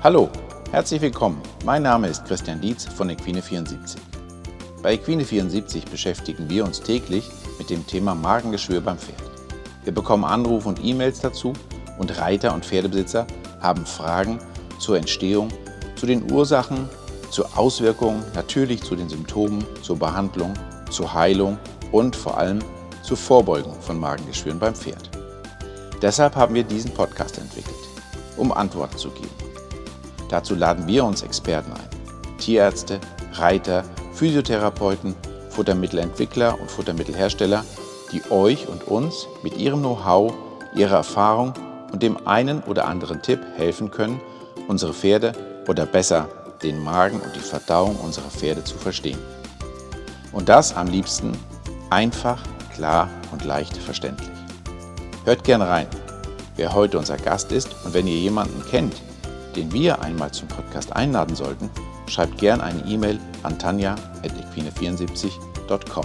Hallo, herzlich willkommen. Mein Name ist Christian Dietz von Equine74. Bei Equine74 beschäftigen wir uns täglich mit dem Thema Magengeschwür beim Pferd. Wir bekommen Anrufe und E-Mails dazu und Reiter und Pferdebesitzer haben Fragen zur Entstehung, zu den Ursachen, zur Auswirkungen, natürlich zu den Symptomen, zur Behandlung, zur Heilung und vor allem zur Vorbeugung von Magengeschwüren beim Pferd. Deshalb haben wir diesen Podcast entwickelt, um Antworten zu geben. Dazu laden wir uns Experten ein, Tierärzte, Reiter, Physiotherapeuten, Futtermittelentwickler und Futtermittelhersteller, die euch und uns mit ihrem Know-how, ihrer Erfahrung und dem einen oder anderen Tipp helfen können, unsere Pferde oder besser den Magen und die Verdauung unserer Pferde zu verstehen. Und das am liebsten einfach, klar und leicht verständlich. Hört gerne rein, wer heute unser Gast ist, und wenn ihr jemanden kennt, den wir einmal zum Podcast einladen sollten, schreibt gerne eine E-Mail an tanja@equine74.com.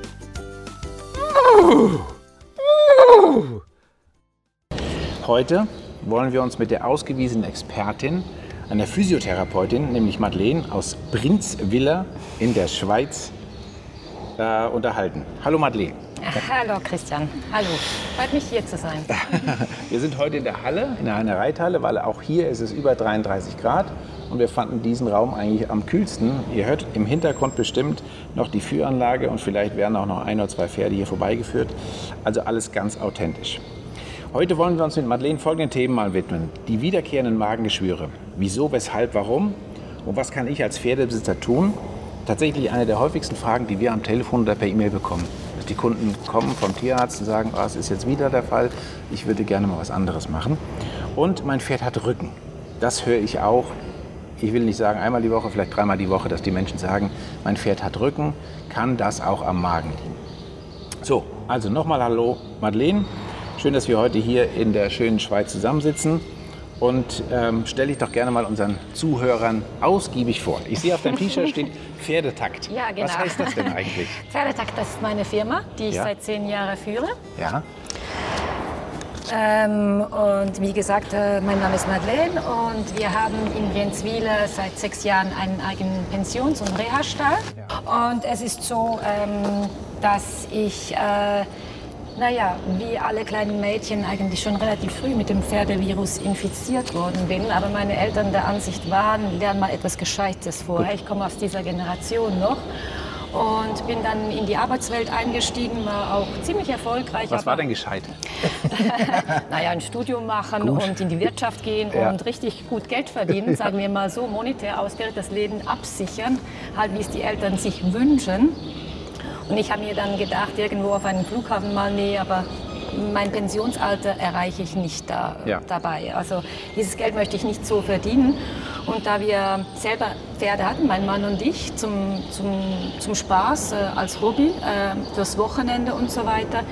Heute wollen wir uns mit der ausgewiesenen Expertin, einer Physiotherapeutin, nämlich Madeleine aus Brinzwiller in der Schweiz, unterhalten. Hallo Madeleine. Hallo Christian, hallo, freut mich hier zu sein. Wir sind heute in der Halle, in einer Reithalle, weil auch hier ist es über 33 Grad und wir fanden diesen Raum eigentlich am kühlsten. Ihr hört im Hintergrund bestimmt noch die Führanlage und vielleicht werden auch noch ein oder zwei Pferde hier vorbeigeführt. Also alles ganz authentisch. Heute wollen wir uns mit Madeleine folgenden Themen mal widmen. Die wiederkehrenden Magengeschwüre. Wieso, weshalb, warum? Und was kann ich als Pferdebesitzer tun? Tatsächlich eine der häufigsten Fragen, die wir am Telefon oder per E-Mail bekommen. Dass die Kunden kommen vom Tierarzt und sagen, es ist jetzt wieder der Fall, ich würde gerne mal was anderes machen. Und mein Pferd hat Rücken. Das höre ich auch. Ich will nicht sagen einmal die Woche, vielleicht dreimal die Woche, dass die Menschen sagen, mein Pferd hat Rücken, kann das auch am Magen liegen. So, also nochmal hallo Madeleine. Schön, dass wir heute hier in der schönen Schweiz zusammensitzen. Und stell dich doch gerne mal unseren Zuhörern ausgiebig vor. Ich sehe, auf deinem T-Shirt steht Pferdetakt. Ja, genau. Was heißt das denn eigentlich? Pferdetakt, das ist meine Firma, die ich seit 10 Jahren führe. Ja. Und wie gesagt, mein Name ist Madeleine und wir haben in Brinzwiller seit 6 Jahren einen eigenen Pensions- und Reha-Stall. Ja. Und es ist so, dass ich wie alle kleinen Mädchen eigentlich schon relativ früh mit dem Pferdevirus infiziert worden bin. Aber meine Eltern der Ansicht waren, lern mal etwas Gescheites vorher. Ich komme aus dieser Generation noch. Und bin dann in die Arbeitswelt eingestiegen, war auch ziemlich erfolgreich. Was war denn gescheit? Ein Studium machen und in die Wirtschaft gehen und richtig gut Geld verdienen, sagen wir mal so, monetär ausgebildet, das Leben absichern, halt wie es die Eltern sich wünschen. Und ich habe mir dann gedacht, irgendwo auf einem Flughafen mal, nee, aber mein Pensionsalter erreiche ich nicht dabei. Also dieses Geld möchte ich nicht so verdienen. Und da wir selber Pferde hatten, mein Mann und ich, zum Spaß, als Hobby, fürs Wochenende und so weiter,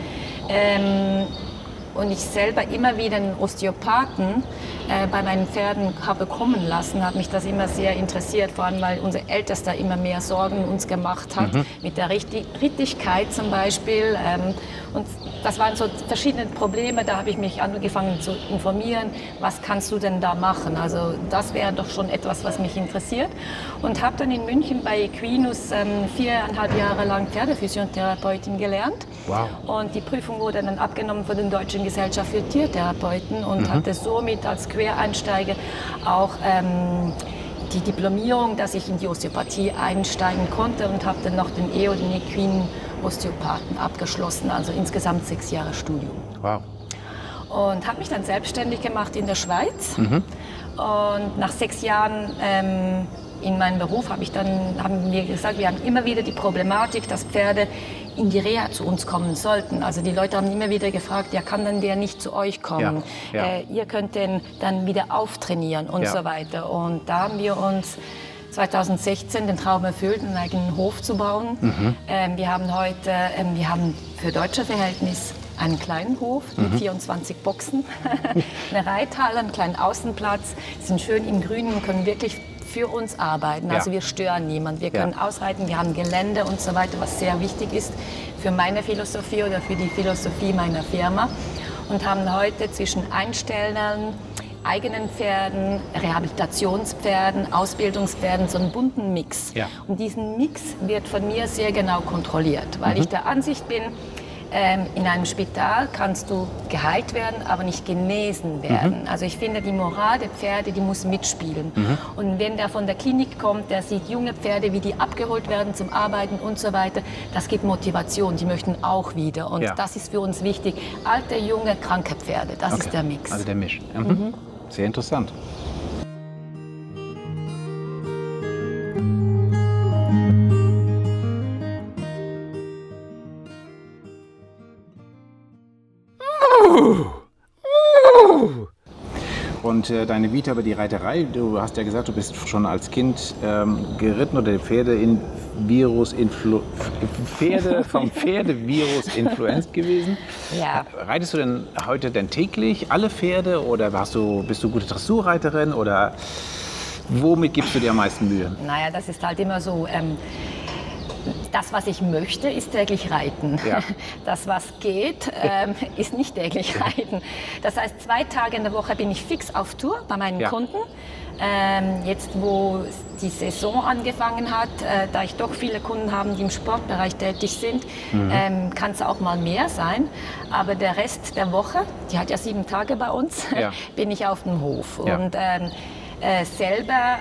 und ich selber immer wieder einen Osteopathen bei meinen Pferden habe kommen lassen, hat mich das immer sehr interessiert, vor allem weil unser Ältester immer mehr Sorgen uns gemacht hat, mit der Rittigkeit zum Beispiel. Und das waren so verschiedene Probleme, da habe ich mich angefangen zu informieren, was kannst du denn da machen? Also das wäre doch schon etwas, was mich interessiert. Und habe dann in München bei Equinus 4,5 Jahre lang Pferdephysiotherapeutin gelernt. Wow. Und die Prüfung wurde dann abgenommen von der Deutschen Gesellschaft für Tiertherapeuten und hatte somit als Quereinsteiger auch die Diplomierung, dass ich in die Osteopathie einsteigen konnte und habe dann noch den EO, den Equine Osteopathen abgeschlossen, also insgesamt 6 Jahre Studium. Wow. Und habe mich dann selbstständig gemacht in der Schweiz. Und nach 6 Jahren in meinem Beruf haben wir gesagt, wir haben immer wieder die Problematik, dass Pferde in die Reha zu uns kommen sollten. Also die Leute haben immer wieder gefragt, ja, kann dann der nicht zu euch kommen? Ihr könnt den dann wieder auftrainieren und so weiter. Und da haben wir uns 2016 den Traum erfüllt, einen eigenen Hof zu bauen. Wir haben heute, für deutsche Verhältnis einen kleinen Hof mit 24 Boxen, eine Reithalle, einen kleinen Außenplatz, sind schön im Grünen und können wirklich für uns arbeiten. Also wir stören niemanden, wir können ausreiten, wir haben Gelände und so weiter, was sehr wichtig ist für meine Philosophie oder für die Philosophie meiner Firma. Und haben heute zwischen Einstellern, eigenen Pferden, Rehabilitationspferden, Ausbildungspferden, so einen bunten Mix. Ja. Und diesen Mix wird von mir sehr genau kontrolliert, weil ich der Ansicht bin, in einem Spital kannst du geheilt werden, aber nicht genesen werden. Also ich finde, die Moral der Pferde, die muss mitspielen. Und wenn der von der Klinik kommt, der sieht junge Pferde, wie die abgeholt werden zum Arbeiten und so weiter, das gibt Motivation, die möchten auch wieder. Und das ist für uns wichtig. Alte, junge, kranke Pferde, das ist der Mix. Also der Misch. Sehr interessant. Und deine Vita über die Reiterei, du hast ja gesagt, du bist schon als Kind geritten oder vom Pferdevirus influenzt gewesen. Ja. Reitest du denn heute täglich alle Pferde oder bist du gute Dressurreiterin oder womit gibst du dir am meisten Mühe? Naja, das ist halt immer so. Das, was ich möchte, ist täglich reiten. Ja. Das, was geht, ist nicht täglich reiten. Das heißt, 2 Tage in der Woche bin ich fix auf Tour bei meinen Kunden. Jetzt, wo die Saison angefangen hat, da ich doch viele Kunden habe, die im Sportbereich tätig sind, kann es auch mal mehr sein. Aber der Rest der Woche, die hat ja 7 Tage bei uns, bin ich auf dem Hof. Ja. Und selber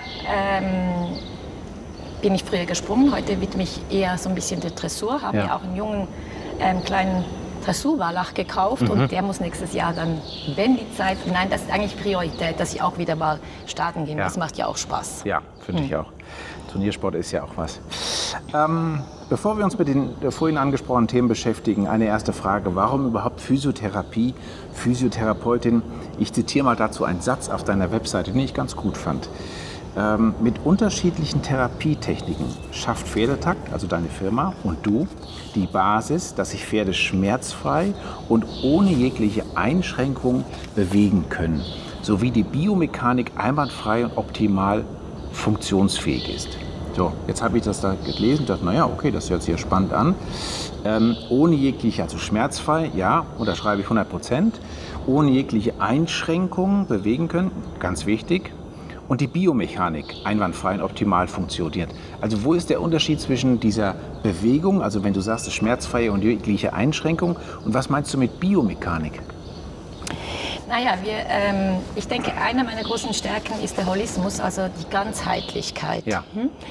bin ich früher gesprungen, heute widme ich eher so ein bisschen der Dressur, habe mir auch einen jungen kleinen Dressurwallach gekauft und der muss nächstes Jahr dann, wenn die Zeit, nein, das ist eigentlich Priorität, dass ich auch wieder mal starten gehe, das macht ja auch Spaß. Ja, finde ich auch. Turniersport ist ja auch was. Bevor wir uns mit den vorhin angesprochenen Themen beschäftigen, eine erste Frage, warum überhaupt Physiotherapie, Physiotherapeutin? Ich zitiere mal dazu einen Satz auf deiner Webseite, den ich ganz gut fand. Mit unterschiedlichen Therapietechniken schafft Pferdetakt, also deine Firma und du, die Basis, dass sich Pferde schmerzfrei und ohne jegliche Einschränkung bewegen können, sowie die Biomechanik einwandfrei und optimal funktionsfähig ist. So, jetzt habe ich das da gelesen und dachte, naja, okay, das hört sich ja spannend an. Ohne jegliche, also schmerzfrei, ja, unterschreibe ich 100%, ohne jegliche Einschränkungen bewegen können, ganz wichtig. Und die Biomechanik einwandfrei und optimal funktioniert. Also wo ist der Unterschied zwischen dieser Bewegung, also wenn du sagst, es ist schmerzfreie und jegliche Einschränkung, und was meinst du mit Biomechanik? Naja, ich denke, eine meiner großen Stärken ist der Holismus, also die Ganzheitlichkeit. Ja.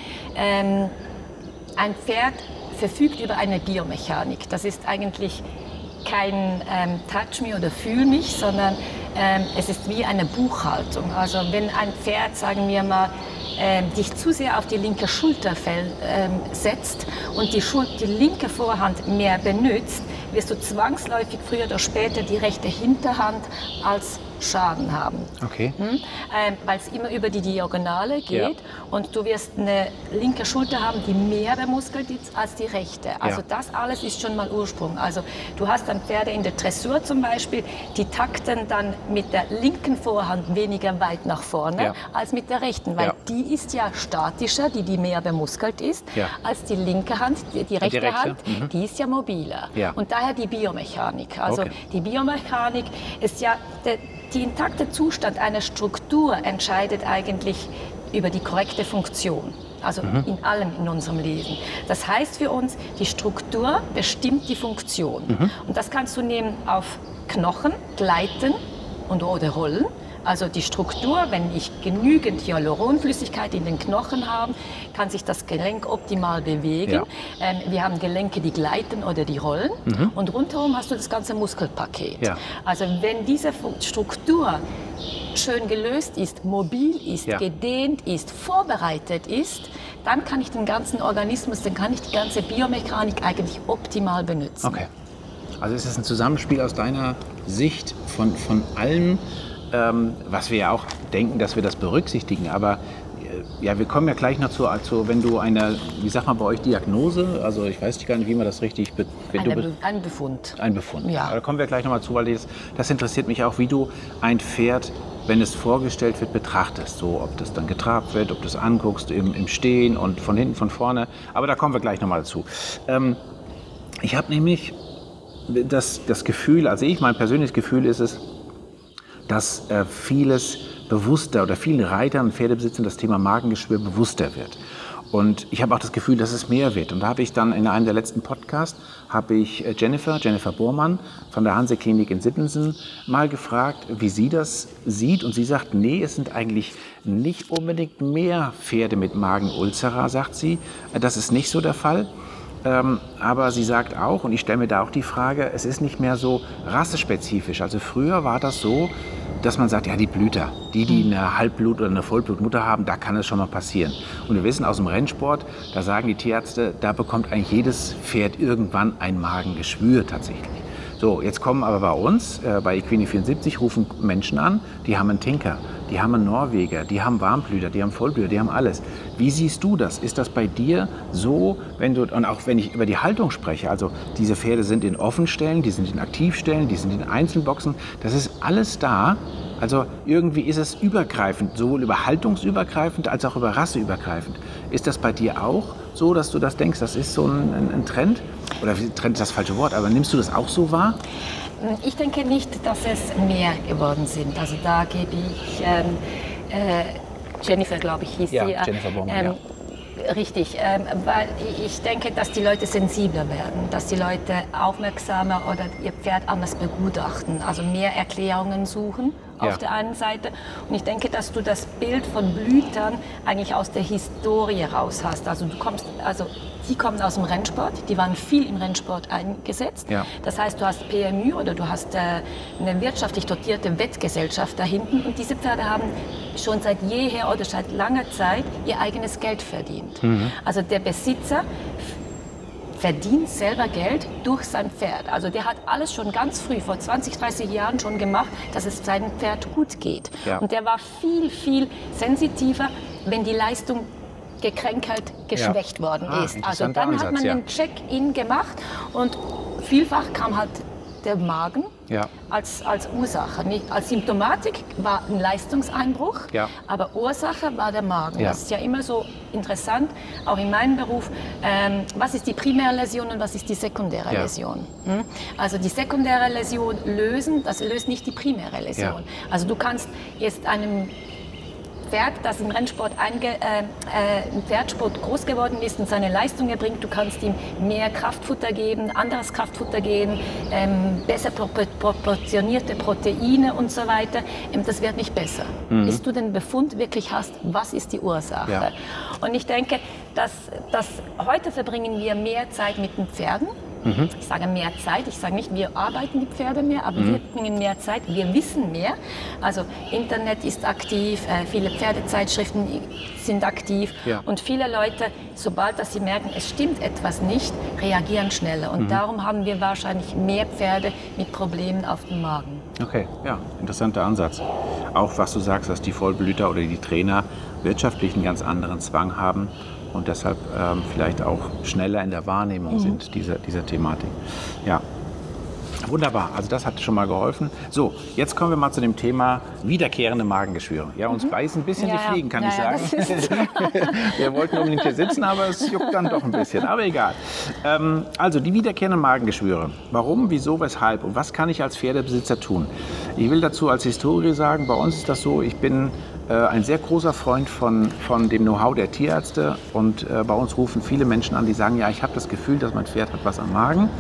Ein Pferd verfügt über eine Biomechanik. Das ist eigentlich kein Touch me oder fühl mich, sondern es ist wie eine Buchhaltung. Also wenn ein Pferd, sagen wir mal, dich zu sehr auf die linke Schulter setzt und die linke Vorhand mehr benutzt, wirst du zwangsläufig früher oder später die rechte Hinterhand als Schaden haben. Okay. Weil es immer über die Diagonale geht und du wirst eine linke Schulter haben, die mehr bemuskelt ist als die rechte. Also das alles ist schon mal Ursprung. Also du hast dann Pferde in der Dressur zum Beispiel, die takten dann mit der linken Vorhand weniger weit nach vorne als mit der rechten, weil die ist ja statischer, die mehr bemuskelt ist, als die linke Hand, die rechte Hand, die ist ja mobiler. Ja. Und daher die Biomechanik. Also die Biomechanik ist ja der intakte Zustand einer Struktur entscheidet eigentlich über die korrekte Funktion. Also in allem in unserem Leben. Das heißt für uns, die Struktur bestimmt die Funktion. Und das kannst du nehmen auf Knochen, Gleiten oder Rollen. Also die Struktur, wenn ich genügend Hyaluronflüssigkeit in den Knochen habe, kann sich das Gelenk optimal bewegen. Ja. Wir haben Gelenke, die gleiten oder die rollen. Und rundherum hast du das ganze Muskelpaket. Ja. Also wenn diese Struktur schön gelöst ist, mobil ist, gedehnt ist, vorbereitet ist, dann kann ich den ganzen Organismus, dann kann ich die ganze Biomechanik eigentlich optimal benutzen. Okay. Also ist es ein Zusammenspiel aus deiner Sicht von allem, was wir ja auch denken, dass wir das berücksichtigen, aber wir kommen ja gleich noch zu, wenn du wie sagt man bei euch, Diagnose, also ich weiß gar nicht, wie man das richtig... Ein Befund. Ein Befund, ja. Da kommen wir gleich noch mal zu, weil das interessiert mich auch, wie du ein Pferd, wenn es vorgestellt wird, betrachtest, so ob das dann getrabt wird, ob du es anguckst im Stehen und von hinten, von vorne, aber da kommen wir gleich noch mal dazu. Ich habe nämlich das Gefühl, also mein persönliches Gefühl ist es, dass vieles bewusster oder vielen Reitern und Pferdebesitzern das Thema Magengeschwür bewusster wird. Und ich habe auch das Gefühl, dass es mehr wird. Und da habe ich dann in einem der letzten Podcasts, habe ich Jennifer Bormann von der Hanse-Klinik in Sittensen mal gefragt, wie sie das sieht. Und sie sagt, nee, es sind eigentlich nicht unbedingt mehr Pferde mit Magenulzera, sagt sie. Das ist nicht so der Fall. Aber sie sagt auch, und ich stelle mir da auch die Frage, es ist nicht mehr so rassespezifisch. Also früher war das so, dass man sagt, ja, die Blüter, die eine Halbblut- oder eine Vollblutmutter haben, da kann es schon mal passieren. Und wir wissen aus dem Rennsport, da sagen die Tierärzte, da bekommt eigentlich jedes Pferd irgendwann ein Magengeschwür tatsächlich. So, jetzt kommen aber bei uns, bei Equine 74, rufen Menschen an, die haben einen Tinker, die haben einen Norweger, die haben Warmblüter, die haben Vollblüter, die haben alles. Wie siehst du das? Ist das bei dir so, und auch wenn ich über die Haltung spreche, also diese Pferde sind in Offenstellen, die sind in Aktivstellen, die sind in Einzelboxen, das ist alles da. Also irgendwie ist es übergreifend, sowohl über haltungsübergreifend als auch über rasseübergreifend. Ist das bei dir auch so, dass du das denkst, das ist so ein Trend? Oder Trend ist das falsche Wort, aber nimmst du das auch so wahr? Ich denke nicht, dass es mehr geworden sind. Also da gebe ich Jennifer, glaube ich, hieß sie. Jennifer Bormann, ja. Richtig, weil ich denke, dass die Leute sensibler werden, dass die Leute aufmerksamer oder ihr Pferd anders begutachten, also mehr Erklärungen suchen auf der einen Seite. Und ich denke, dass du das Bild von Blütern eigentlich aus der Historie raus hast. Also die kommen aus dem Rennsport, die waren viel im Rennsport eingesetzt. Ja. Das heißt, du hast PMÜ oder du hast eine wirtschaftlich dotierte Wettgesellschaft da hinten und diese Pferde haben schon seit jeher oder seit langer Zeit ihr eigenes Geld verdient. Mhm. Also der Besitzer verdient selber Geld durch sein Pferd. Also der hat alles schon ganz früh, vor 20, 30 Jahren schon gemacht, dass es seinem Pferd gut geht. Ja. Und der war viel, viel sensitiver, wenn die Leistung gekränkelt, geschwächt worden ist. Also dann hat man einen Check-in gemacht und vielfach kam halt der Magen als Ursache. Nicht als Symptomatik war ein Leistungseinbruch, aber Ursache war der Magen. Das ist ja immer so interessant, auch in meinem Beruf, was ist die primäre Läsion und was ist die sekundäre Läsion. Also die sekundäre Läsion das löst nicht die primäre Läsion. Also du kannst jetzt einem Pferd, das im Rennsport im Pferdsport groß geworden ist und seine Leistung erbringt, du kannst ihm mehr Kraftfutter geben, anderes Kraftfutter geben, besser proportionierte Proteine und so weiter. Das wird nicht besser. Bis du den Befund wirklich hast, was ist die Ursache? Ja. Und ich denke, dass heute verbringen wir mehr Zeit mit den Pferden. Ich sage mehr Zeit, ich sage nicht, wir arbeiten die Pferde mehr, aber wir bringen mehr Zeit, wir wissen mehr. Also Internet ist aktiv, viele Pferdezeitschriften sind aktiv und viele Leute, sobald dass sie merken, es stimmt etwas nicht, reagieren schneller. Und darum haben wir wahrscheinlich mehr Pferde mit Problemen auf dem Magen. Okay, ja, interessanter Ansatz. Auch was du sagst, dass die Vollblüter oder die Trainer wirtschaftlich einen ganz anderen Zwang haben und deshalb vielleicht auch schneller in der Wahrnehmung sind dieser Thematik. Ja, wunderbar. Also das hat schon mal geholfen. So, jetzt kommen wir mal zu dem Thema wiederkehrende Magengeschwüre. Ja, uns beißen ein bisschen die Fliegen, kann ich sagen. Wir wollten unbedingt hier sitzen, aber es juckt dann doch ein bisschen. Aber egal. Also die wiederkehrenden Magengeschwüre. Warum, wieso, weshalb und was kann ich als Pferdebesitzer tun? Ich will dazu als Historie sagen, bei uns ist das so, ich bin ein sehr großer Freund von dem Know-how der Tierärzte und bei uns rufen viele Menschen an, die sagen, ja, ich habe das Gefühl, dass mein Pferd hat was am Magen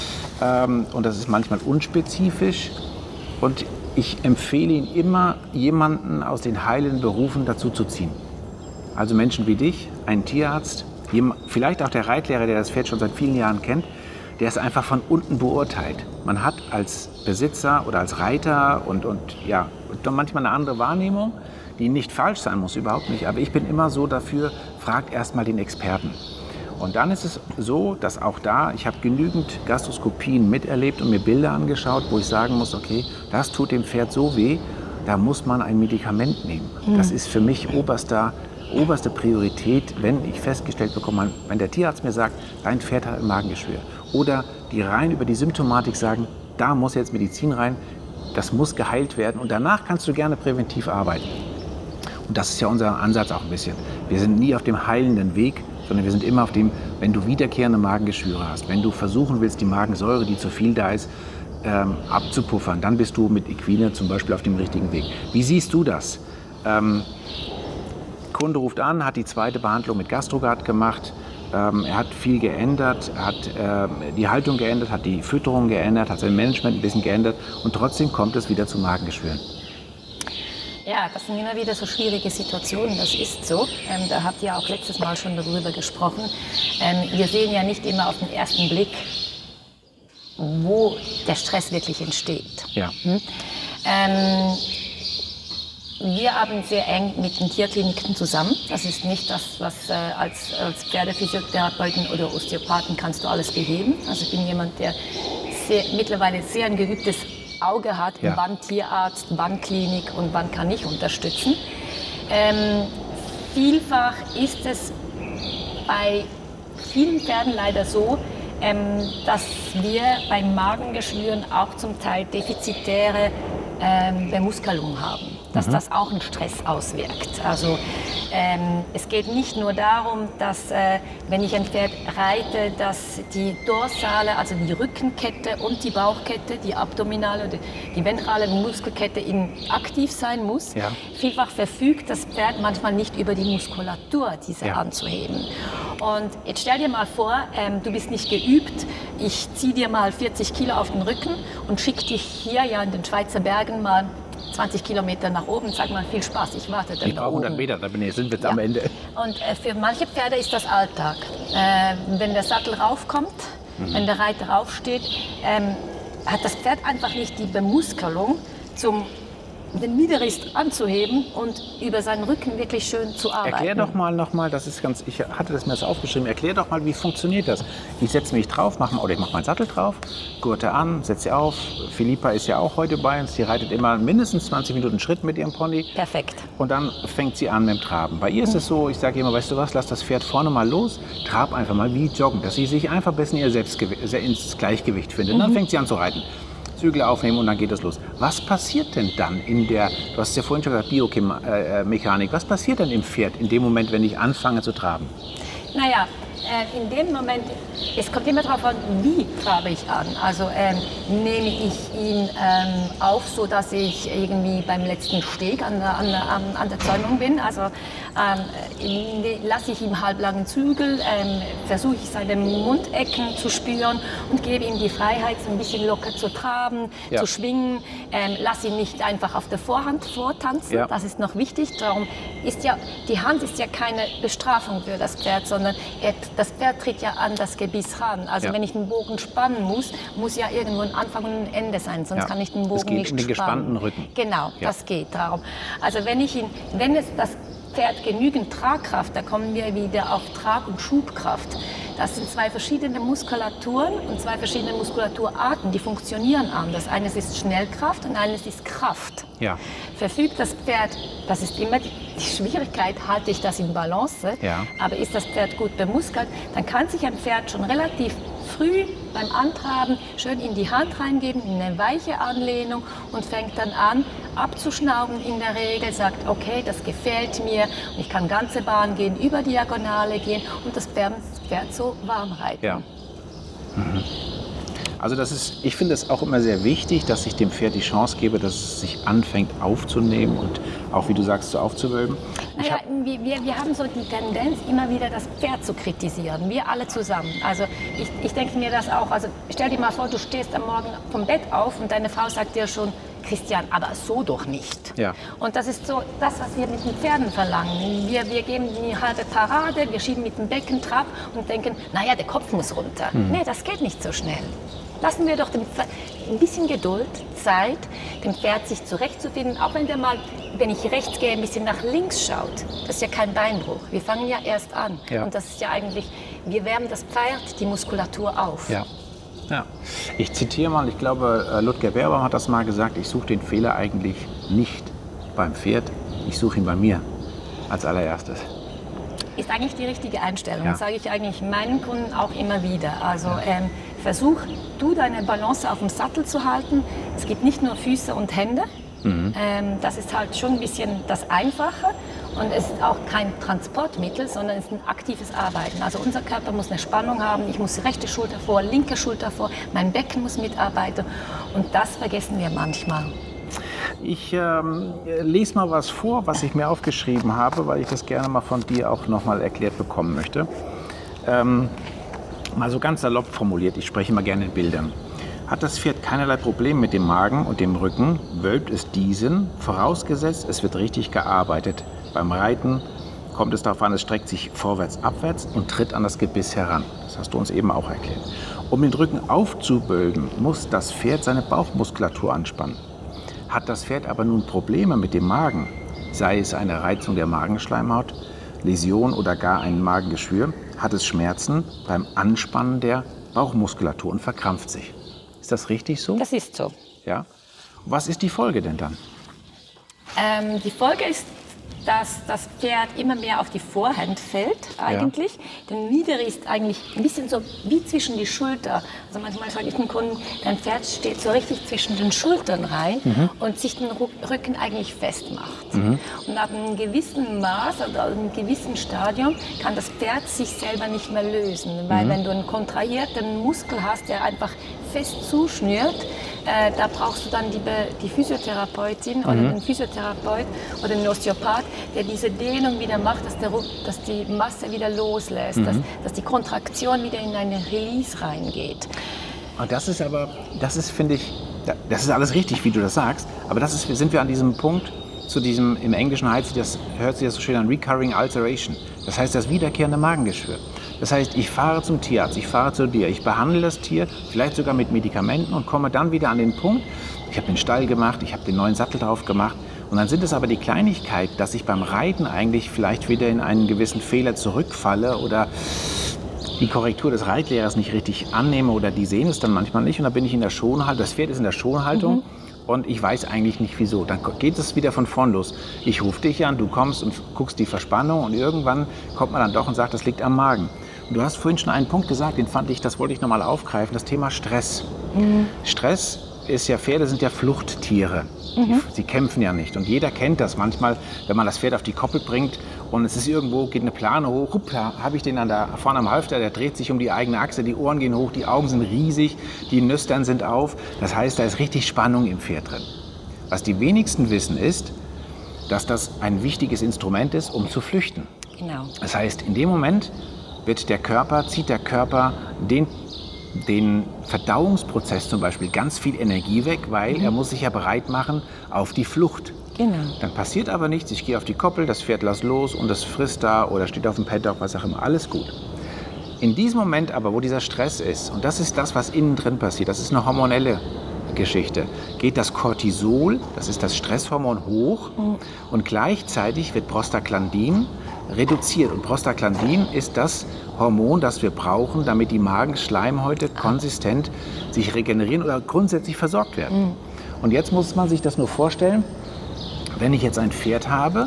und das ist manchmal unspezifisch und ich empfehle Ihnen immer, jemanden aus den heilenden Berufen dazu zu ziehen. Also Menschen wie dich, einen Tierarzt, vielleicht auch der Reitlehrer, der das Pferd schon seit vielen Jahren kennt, der es einfach von unten beurteilt. Man hat als Besitzer oder als Reiter und manchmal eine andere Wahrnehmung, die nicht falsch sein muss, überhaupt nicht. Aber ich bin immer so dafür, fragt erst mal den Experten. Und dann ist es so, dass auch da, ich habe genügend Gastroskopien miterlebt und mir Bilder angeschaut, wo ich sagen muss, okay, das tut dem Pferd so weh, da muss man ein Medikament nehmen. Das ist für mich oberste Priorität, wenn ich festgestellt bekomme, wenn der Tierarzt mir sagt, dein Pferd hat ein Magengeschwür. Oder die rein über die Symptomatik sagen, da muss jetzt Medizin rein, das muss geheilt werden und danach kannst du gerne präventiv arbeiten. Und das ist ja unser Ansatz auch ein bisschen. Wir sind nie auf dem heilenden Weg, sondern wir sind immer auf dem, wenn du wiederkehrende Magengeschwüre hast, wenn du versuchen willst, die Magensäure, die zu viel da ist, abzupuffern. Dann bist du mit Equine zum Beispiel auf dem richtigen Weg. Wie siehst du das? Kunde ruft an, hat die zweite Behandlung mit Gastrogard gemacht. Er hat viel geändert, hat die Haltung geändert, hat die Fütterung geändert, hat sein Management ein bisschen geändert und trotzdem kommt es wieder zu Magengeschwüren. Ja, das sind immer wieder so schwierige Situationen, das ist so. Da habt ihr auch letztes Mal schon darüber gesprochen. Wir sehen ja nicht immer auf den ersten Blick, wo der Stress wirklich entsteht. Ja. Wir arbeiten sehr eng mit den Tierkliniken zusammen. Das ist nicht das, was als Pferdephysiotherapeuten oder Osteopathen kannst du alles beheben. Also ich bin jemand, der mittlerweile sehr ein geübtes Auge hat, wann Tierarzt, wann Klinik und wann kann ich unterstützen. Vielfach ist es bei vielen Pferden leider so, dass wir bei Magengeschwüren auch zum Teil defizitäre Bemuskelung haben, dass das auch einen Stress auswirkt. Also es geht nicht nur darum, dass wenn ich ein Pferd reite, dass die dorsale, also die Rückenkette und die Bauchkette, die abdominale oder die ventrale Muskelkette aktiv sein muss. Ja. Vielfach verfügt das Pferd manchmal nicht über die Muskulatur, diese anzuheben. Und jetzt stell dir mal vor, du bist nicht geübt, ich ziehe dir mal 40 Kilo auf den Rücken und schicke dich hier in den Schweizer Bergen mal 20 Kilometer nach oben, sag mal, viel Spaß, ich warte dann. Ich brauche 100 Meter, da sind wir jetzt am Ende. Und für manche Pferde ist das Alltag. Wenn der Sattel raufkommt, wenn der Reiter raufsteht, hat das Pferd einfach nicht die Bemuskelung, den Niederrist anzuheben und über seinen Rücken wirklich schön zu arbeiten. Erklär doch mal nochmal, ich hatte das mir so aufgeschrieben, erklär doch mal, wie funktioniert das? Ich setze mich drauf, ich mache meinen Sattel drauf, gurte an, setze sie auf. Philippa ist ja auch heute bei uns, die reitet immer mindestens 20 Minuten Schritt mit ihrem Pony. Perfekt. Und dann fängt sie an mit dem Traben. Bei ihr ist es so, ich sage immer, weißt du was, lass das Pferd vorne mal los, trab einfach mal wie joggen, dass sie sich einfach besser ins Gleichgewicht findet. Und dann fängt sie an zu reiten. Zügel aufnehmen und dann geht es los. Was passiert denn dann du hast es ja vorhin schon gesagt, Biomechanik, was passiert denn im Pferd in dem Moment, wenn ich anfange zu traben? Naja, in dem Moment, es kommt immer darauf an, wie trabe ich an. Also nehme ich ihn auf, sodass ich irgendwie beim letzten Steg an der Zäumung bin. Also lasse ich ihm halblangen Zügel, versuche ich seine Mundecken zu spüren und gebe ihm die Freiheit, so ein bisschen locker zu traben, zu schwingen. Lasse ihn nicht einfach auf der Vorhand vortanzen, das ist noch wichtig. Darum ist die Hand ist ja keine Bestrafung für das Pferd, sondern das Pferd tritt ja an das Gebiss ran. Also wenn ich den Bogen spannen muss ja irgendwo ein Anfang und ein Ende sein, sonst kann ich den Bogen nicht spannen. Den gespannten Rücken. Genau, das geht darum. Also wenn es das Pferd genügend Tragkraft, da kommen wir wieder auf Trag- und Schubkraft. Das sind zwei verschiedene Muskulaturen und zwei verschiedene Muskulaturarten, die funktionieren anders. Eines ist Schnellkraft und eines ist Kraft. Ja. Verfügt das Pferd, das ist immer die Schwierigkeit, halte ich das in Balance, aber ist das Pferd gut bemuskelt, dann kann sich ein Pferd schon relativ früh beim Antraben schön in die Hand reingeben, in eine weiche Anlehnung und fängt dann an abzuschnauben in der Regel, sagt, okay, das gefällt mir und ich kann ganze Bahn gehen, über Diagonale gehen und das Pferd so warm reiten. Ja. Also ich finde es auch immer sehr wichtig, dass ich dem Pferd die Chance gebe, dass es sich anfängt aufzunehmen und auch, wie du sagst, so aufzuwölben. Naja, wir haben so die Tendenz, immer wieder das Pferd zu kritisieren, wir alle zusammen. Also ich denke mir das auch, also stell dir mal vor, du stehst am Morgen vom Bett auf und deine Frau sagt dir schon, Christian, aber so doch nicht. Ja. Und das ist so das, was wir mit den Pferden verlangen. Wir geben die halbe Parade, wir schieben mit dem Becken Trab und denken, naja, der Kopf muss runter. Nee, das geht nicht so schnell. Lassen wir doch dem Pferd ein bisschen Geduld, Zeit, dem Pferd sich zurechtzufinden, auch wenn der mal, wenn ich rechts gehe, ein bisschen nach links schaut. Das ist ja kein Beinbruch. Wir fangen ja erst an. Ja. Und das ist ja eigentlich, wir wärmen das Pferd, die Muskulatur auf. Ja. Ja. Ich zitiere mal, ich glaube, Ludger Beerbaum hat das mal gesagt, ich suche den Fehler eigentlich nicht beim Pferd, ich suche ihn bei mir als allererstes. Ist eigentlich die richtige Einstellung, das sage ich eigentlich meinen Kunden auch immer wieder. Also versuch du deine Balance auf dem Sattel zu halten. Es gibt nicht nur Füße und Hände, Das ist halt schon ein bisschen das Einfache und es ist auch kein Transportmittel, sondern es ist ein aktives Arbeiten. Also unser Körper muss eine Spannung haben, ich muss rechte Schulter vor, linke Schulter vor, mein Becken muss mitarbeiten und das vergessen wir manchmal. Ich lese mal was vor, was ich mir aufgeschrieben habe, weil ich das gerne mal von dir auch nochmal erklärt bekommen möchte. Mal so ganz salopp formuliert, ich spreche immer gerne in Bildern. Hat das Pferd keinerlei Probleme mit dem Magen und dem Rücken, wölbt es diesen, vorausgesetzt, es wird richtig gearbeitet. Beim Reiten kommt es darauf an, es streckt sich vorwärts, abwärts und tritt an das Gebiss heran. Das hast du uns eben auch erklärt. Um den Rücken aufzuwölben, muss das Pferd seine Bauchmuskulatur anspannen. Hat das Pferd aber nun Probleme mit dem Magen, sei es eine Reizung der Magenschleimhaut, Läsion oder gar ein Magengeschwür, hat es Schmerzen beim Anspannen der Bauchmuskulatur und verkrampft sich. Ist das richtig so? Das ist so. Ja. Was ist die Folge denn dann? Die Folge ist, dass das Pferd immer mehr auf die Vorhand fällt eigentlich. Der Niedere ist eigentlich ein bisschen so wie zwischen die Schulter. Also manchmal sage ich den Kunden, dein Pferd steht so richtig zwischen den Schultern rein und sich den Rücken eigentlich festmacht. Und ab einem gewissen Maß oder einem gewissen Stadium kann das Pferd sich selber nicht mehr lösen. Weil wenn du einen kontrahierten Muskel hast, der einfach fest zuschnürt, da brauchst du dann die Physiotherapeutin oder den Physiotherapeut oder den Osteopath, der diese Dehnung wieder macht, dass die Masse wieder loslässt, dass die Kontraktion wieder in eine Release reingeht. Und das ist finde ich, das ist alles richtig, wie du das sagst, aber sind wir an diesem Punkt, zu diesem, im Englischen hört sich das so schön an, Recurring Ulceration. Das heißt, das wiederkehrende Magengeschwür. Das heißt, ich fahre zum Tierarzt, ich fahre zu dir, ich behandle das Tier, vielleicht sogar mit Medikamenten und komme dann wieder an den Punkt, ich habe den Stall gemacht, ich habe den neuen Sattel drauf gemacht und dann sind es aber die Kleinigkeit, dass ich beim Reiten eigentlich vielleicht wieder in einen gewissen Fehler zurückfalle oder die Korrektur des Reitlehrers nicht richtig annehme oder die sehen es dann manchmal nicht und dann bin ich in der Schonhaltung, das Pferd ist in der Schonhaltung. Und ich weiß eigentlich nicht wieso. Dann geht es wieder von vorn los. Ich rufe dich an, du kommst und guckst die Verspannung und irgendwann kommt man dann doch und sagt, das liegt am Magen. Und du hast vorhin schon einen Punkt gesagt, das wollte ich nochmal aufgreifen, das Thema Stress. Stress ist ja, Pferde sind ja Fluchttiere. Sie kämpfen ja nicht. Und jeder kennt das manchmal, wenn man das Pferd auf die Koppel bringt und es ist irgendwo, geht eine Plane hoch, hoppla, habe ich den vorne am Halfter, der dreht sich um die eigene Achse, die Ohren gehen hoch, die Augen sind riesig, die Nüstern sind auf. Das heißt, da ist richtig Spannung im Pferd drin. Was die wenigsten wissen ist, dass das ein wichtiges Instrument ist, um zu flüchten. Genau. Das heißt, in dem Moment zieht der Körper den Verdauungsprozess zum Beispiel ganz viel Energie weg, weil er muss sich ja bereit machen auf die Flucht. Genau. Dann passiert aber nichts, ich gehe auf die Koppel, das Pferd lässt los und das frisst da oder steht auf dem Paddock, was auch immer, alles gut. In diesem Moment aber, wo dieser Stress ist, und das ist das, was innen drin passiert, das ist eine hormonelle Geschichte, geht das Cortisol, das ist das Stresshormon, hoch und gleichzeitig wird Prostaglandin reduziert. Und Prostaglandin ist das Hormon, das wir brauchen, damit die Magenschleimhäute konsistent sich regenerieren oder grundsätzlich versorgt werden. Und jetzt muss man sich das nur vorstellen, wenn ich jetzt ein Pferd habe,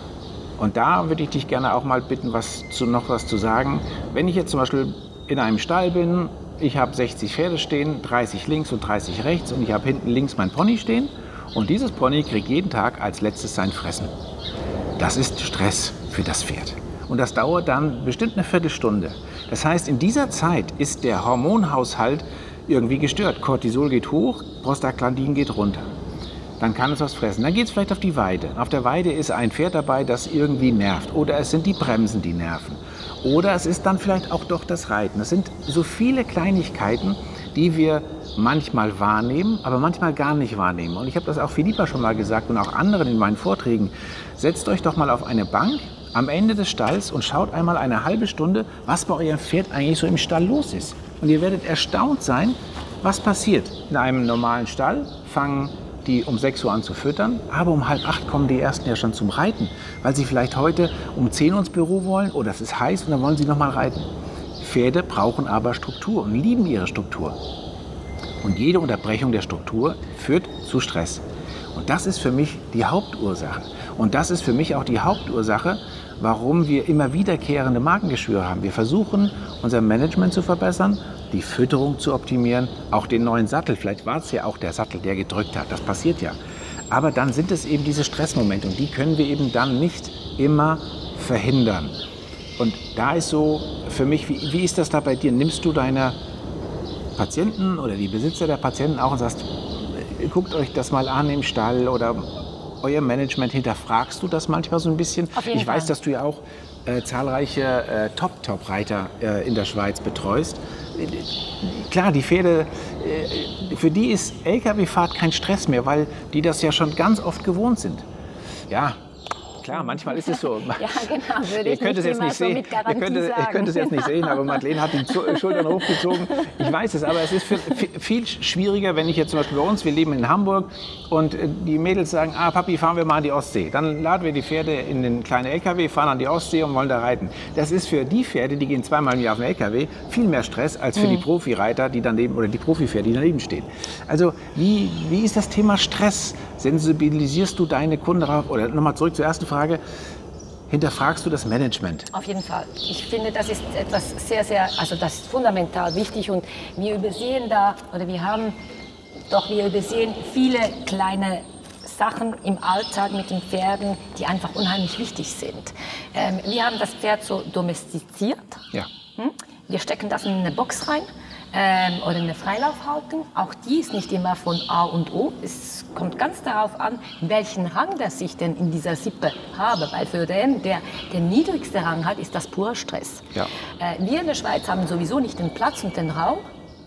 und da würde ich dich gerne auch mal bitten, noch was zu sagen. Wenn ich jetzt zum Beispiel in einem Stall bin, ich habe 60 Pferde stehen, 30 links und 30 rechts und ich habe hinten links mein Pony stehen und dieses Pony kriegt jeden Tag als letztes sein Fressen. Das ist Stress für das Pferd. Und das dauert dann bestimmt eine Viertelstunde. Das heißt, in dieser Zeit ist der Hormonhaushalt irgendwie gestört. Cortisol geht hoch, Prostaglandin geht runter. Dann kann es was fressen. Dann geht es vielleicht auf die Weide. Auf der Weide ist ein Pferd dabei, das irgendwie nervt. Oder es sind die Bremsen, die nerven. Oder es ist dann vielleicht auch doch das Reiten. Das sind so viele Kleinigkeiten, die wir manchmal wahrnehmen, aber manchmal gar nicht wahrnehmen. Und ich habe das auch Philippa schon mal gesagt und auch anderen in meinen Vorträgen. Setzt euch doch mal auf eine Bank am Ende des Stalls und schaut einmal eine halbe Stunde, was bei eurem Pferd eigentlich so im Stall los ist. Und ihr werdet erstaunt sein, was passiert. In einem normalen Stall fangen die um 6 Uhr an zu füttern, aber um 7:30 kommen die Ersten ja schon zum Reiten, weil sie vielleicht heute um 10 Uhr ins Büro wollen oder es ist heiß und dann wollen sie noch mal reiten. Pferde brauchen aber Struktur und lieben ihre Struktur. Und jede Unterbrechung der Struktur führt zu Stress. Und das ist für mich die Hauptursache. Und das ist für mich auch die Hauptursache, warum wir immer wiederkehrende Magengeschwüre haben. Wir versuchen, unser Management zu verbessern, die Fütterung zu optimieren, auch den neuen Sattel. Vielleicht war es ja auch der Sattel, der gedrückt hat. Das passiert ja. Aber dann sind es eben diese Stressmomente und die können wir eben dann nicht immer verhindern. Und da ist so für mich, wie ist das da bei dir? Nimmst du deine Patienten oder die Besitzer der Patienten auch und sagst, guckt euch das mal an im Stall oder euer Management, hinterfragst du das manchmal so ein bisschen? Auf jeden Ich Fall. weiß, dass du ja auch zahlreiche Top-Reiter in der Schweiz betreust. Klar, die Pferde, für die ist Lkw-Fahrt kein Stress mehr, weil die das ja schon ganz oft gewohnt sind. Ja, klar, manchmal ist es so. Ja, genau, würde Ihr ich könnt es nicht jetzt immer nicht so sehen. mit Garantie sagen. Ihr könnt es jetzt nicht sehen, aber Madeleine hat die Schultern hochgezogen. Ich weiß es, aber es ist viel schwieriger, wenn ich jetzt zum Beispiel bei uns, wir leben in Hamburg und die Mädels sagen, Papi, fahren wir mal an die Ostsee. Dann laden wir die Pferde in den kleinen LKW, fahren an die Ostsee und wollen da reiten. Das ist für die Pferde, die gehen zweimal im Jahr auf den LKW, viel mehr Stress als für die Profireiter, die daneben, oder die Profipferde, die daneben stehen. Also wie ist das Thema Stress? Sensibilisierst du deine Kunden darauf? Oder nochmal zurück zur ersten Frage. Hinterfragst du das Management? Auf jeden Fall. Ich finde, das ist etwas das ist fundamental wichtig und wir übersehen viele kleine Sachen im Alltag mit den Pferden, die einfach unheimlich wichtig sind. Wir haben das Pferd so domestiziert. Ja. Wir stecken das in eine Box rein oder in eine Freilaufhaltung. Auch die ist nicht immer von A und O. Es kommt ganz darauf an, welchen Rang das ich denn in dieser Sippe habe. Weil für den, der den niedrigsten Rang hat, ist das pur Stress. Ja. Wir in der Schweiz haben sowieso nicht den Platz und den Raum,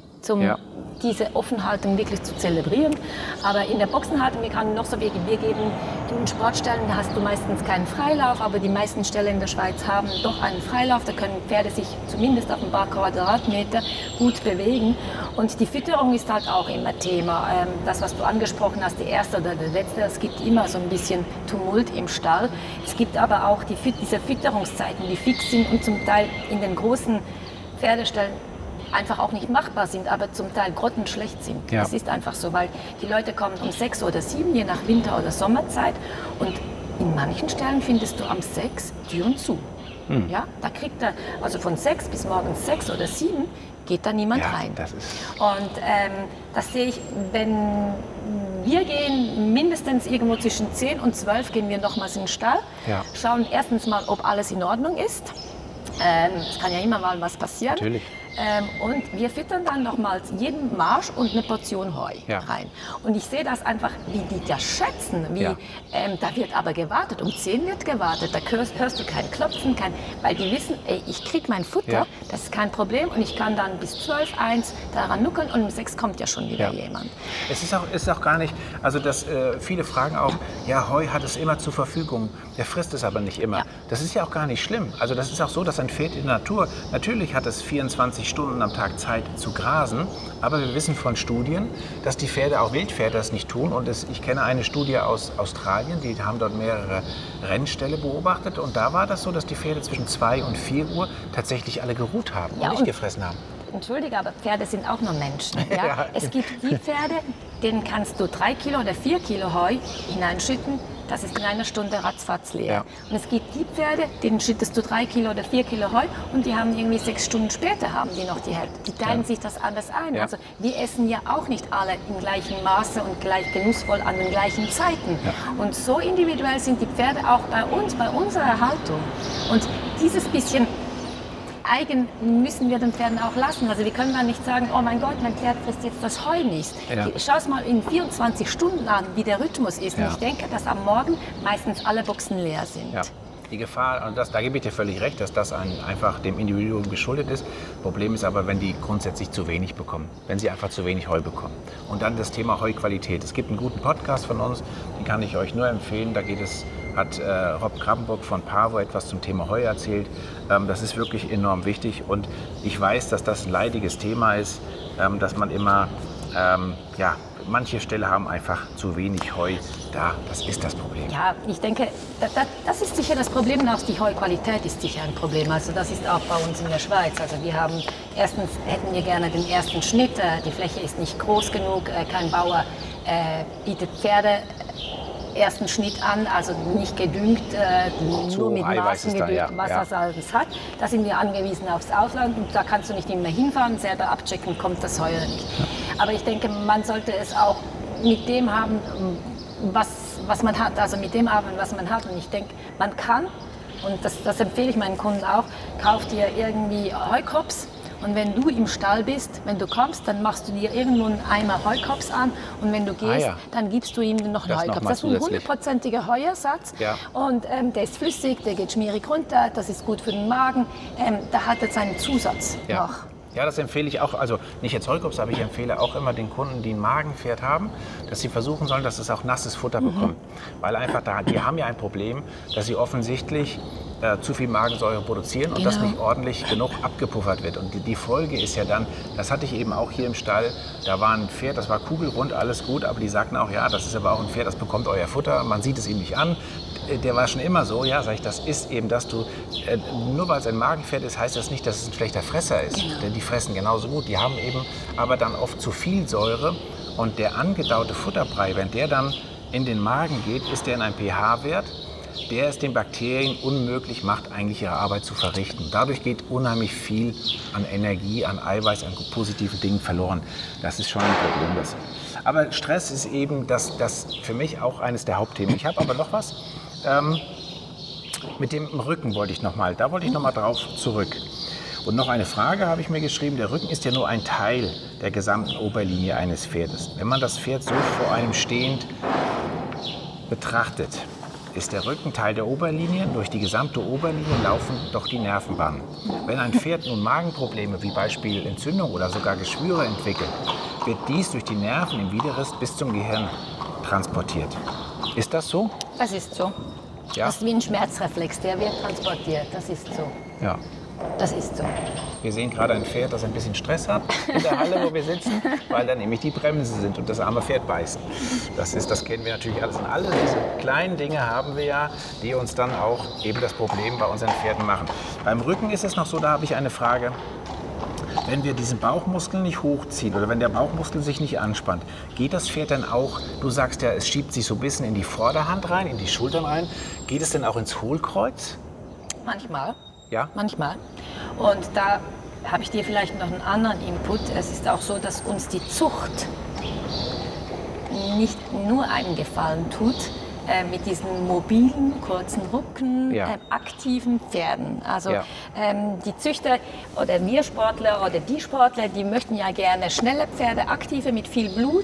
diese Offenhaltung wirklich zu zelebrieren. Aber in der Boxenhaltung, wir geben in den Sportstellen, da hast du meistens keinen Freilauf, aber die meisten Stellen in der Schweiz haben doch einen Freilauf. Da können Pferde sich zumindest auf ein paar Quadratmeter gut bewegen. Und die Fütterung ist halt auch immer Thema. Das, was du angesprochen hast, die erste oder der letzte, es gibt immer so ein bisschen Tumult im Stall. Es gibt aber auch diese Fütterungszeiten, die fix sind und zum Teil in den großen Pferdestellen einfach auch nicht machbar sind, aber zum Teil grottenschlecht sind. Ja. Das ist einfach so, weil die Leute kommen um 6 oder 7, je nach Winter- oder Sommerzeit. Und in manchen Stellen findest du am 6 Türen zu. Ja, da kriegt er, also von 6 bis morgens 6 oder 7 geht da niemand rein. Das ist Und das sehe ich, wenn wir gehen, mindestens irgendwo zwischen 10 und 12 gehen wir nochmals in den Stall, schauen erstens mal, ob alles in Ordnung ist. Es kann ja immer mal was passieren. Natürlich. Und wir füttern dann nochmals jeden Marsch und eine Portion Heu rein. Und ich sehe das einfach, wie die das schätzen. Da wird aber gewartet, um 10 wird gewartet. Da hörst du kein Klopfen, weil die wissen, ich kriege mein Futter, das ist kein Problem. Und ich kann dann bis 12, 1 daran nuckeln und um 6 kommt ja schon wieder jemand. Es ist auch gar nicht, also viele fragen auch, Heu hat es immer zur Verfügung, der frisst es aber nicht immer. Ja. Das ist ja auch gar nicht schlimm. Also das ist auch so, dass ein Pferd in der Natur, natürlich hat es 24 Stunden am Tag Zeit zu grasen, aber wir wissen von Studien, dass die Pferde, auch Wildpferde, das nicht tun. Und ich kenne eine Studie aus Australien, die haben dort mehrere Rennställe beobachtet und da war das so, dass die Pferde zwischen 2 und 4 Uhr tatsächlich alle geruht haben und nicht gefressen haben. Entschuldige, aber Pferde sind auch nur Menschen. Ja? Es gibt die Pferde, denen kannst du 3 Kilo oder 4 Kilo Heu hineinschütten. Das ist in einer Stunde ratzfatz leer. Ja. Und es gibt die Pferde, denen schüttest du 3 Kilo oder 4 Kilo Heu und die haben irgendwie 6 Stunden später haben die noch die Hälfte. Die teilen sich das anders ein. Ja. Also wir essen ja auch nicht alle im gleichen Maße und gleich genussvoll an den gleichen Zeiten. Ja. Und so individuell sind die Pferde auch bei uns, bei unserer Haltung. Und dieses bisschen eigen müssen wir den Pferden auch lassen. Also wir können dann nicht sagen, oh mein Gott, mein Pferd frisst jetzt das Heu nicht. Ja. Schau es mal in 24 Stunden an, wie der Rhythmus ist. Ja. Und ich denke, dass am Morgen meistens alle Boxen leer sind. Ja. Die Gefahr, und da gebe ich dir völlig recht, dass das einfach dem Individuum geschuldet ist. Problem ist aber, wenn die grundsätzlich zu wenig bekommen, wenn sie einfach zu wenig Heu bekommen. Und dann das Thema Heuqualität. Es gibt einen guten Podcast von uns, den kann ich euch nur empfehlen. Da hat Rob Krabbenburg von Pavo etwas zum Thema Heu erzählt. Das ist wirklich enorm wichtig und ich weiß, dass das ein leidiges Thema ist, dass man immer, manche Ställe haben einfach zu wenig Heu da. Das ist das Problem. Ja, ich denke, das ist sicher das Problem. Auch die Heuqualität ist sicher ein Problem. Also das ist auch bei uns in der Schweiz. Also erstens hätten wir gerne den ersten Schnitt. Die Fläche ist nicht groß genug. Kein Bauer bietet Pferde ersten Schnitt an, also nicht gedüngt, nur mit Maßen gedüngt, was das alles hat. Da sind wir angewiesen aufs Ausland und da kannst du nicht immer hinfahren, selber abchecken, kommt das Heu nicht. Aber ich denke, man sollte es auch mit dem haben, was man hat, also mit dem arbeiten, was man hat. Und ich denke, man kann, und das empfehle ich meinen Kunden auch, kauf dir irgendwie Heukops. Und wenn du im Stall bist, wenn du kommst, dann machst du dir irgendwo einen Eimer Heukops an und wenn du gehst, dann gibst du ihm noch einen Heukops. Das ist ein 100%iger Heuersatz und der ist flüssig, der geht schmierig runter, das ist gut für den Magen. Da hat er seinen Zusatz noch. Ja, das empfehle ich auch, also nicht jetzt Heukops, aber ich empfehle auch immer den Kunden, die ein Magenpferd haben, dass sie versuchen sollen, dass es auch nasses Futter bekommen. Weil einfach die haben ja ein Problem, dass sie offensichtlich zu viel Magensäure produzieren und das nicht ordentlich genug abgepuffert wird. Und die Folge ist ja dann, das hatte ich eben auch hier im Stall, da war ein Pferd, das war kugelrund, alles gut, aber die sagten auch, ja, das ist aber auch ein Pferd, das bekommt euer Futter, man sieht es ihm nicht an. Der war schon immer so, ja, sag ich, das ist eben, dass du, nur weil es ein Magenpferd ist, heißt das nicht, dass es ein schlechter Fresser ist. Denn die fressen genauso gut, die haben eben aber dann oft zu viel Säure und der angedaute Futterbrei, wenn der dann in den Magen geht, ist der in einem pH-Wert, der es den Bakterien unmöglich macht, eigentlich ihre Arbeit zu verrichten. Dadurch geht unheimlich viel an Energie, an Eiweiß, an positiven Dingen verloren. Das ist schon ein Problem. Aber Stress ist eben das für mich auch eines der Hauptthemen. Ich habe aber noch was. Mit dem Rücken wollte ich noch mal drauf zurück. Und noch eine Frage habe ich mir geschrieben. Der Rücken ist ja nur ein Teil der gesamten Oberlinie eines Pferdes. Wenn man das Pferd so vor einem stehend betrachtet, ist der Rücken Teil der Oberlinie. Durch die gesamte Oberlinie laufen doch die Nervenbahnen. Wenn ein Pferd nun Magenprobleme wie Beispiel Entzündung oder sogar Geschwüre entwickelt, wird dies durch die Nerven im Widerrist bis zum Gehirn transportiert. Ist das so? Das ist so. Ja? Das ist wie ein Schmerzreflex, der wird transportiert. Das ist so. Ja. Das ist so. Wir sehen gerade ein Pferd, das ein bisschen Stress hat in der Halle, wo wir sitzen, weil da nämlich die Bremsen sind und das arme Pferd beißen. Das kennen wir natürlich alles. Und alle diese kleinen Dinge haben wir ja, die uns dann auch eben das Problem bei unseren Pferden machen. Beim Rücken ist es noch so, da habe ich eine Frage. Wenn wir diesen Bauchmuskel nicht hochziehen oder wenn der Bauchmuskel sich nicht anspannt, geht das Pferd dann auch, du sagst ja, es schiebt sich so ein bisschen in die Vorderhand rein, in die Schultern rein, geht es denn auch ins Hohlkreuz? Manchmal. Ja? Manchmal. Und da habe ich dir vielleicht noch einen anderen Input. Es ist auch so, dass uns die Zucht nicht nur einen Gefallen tut, mit diesen mobilen, kurzen Rücken, aktiven Pferden. Also die Züchter oder wir Sportler oder die Sportler, die möchten ja gerne schnelle Pferde, aktive mit viel Blut.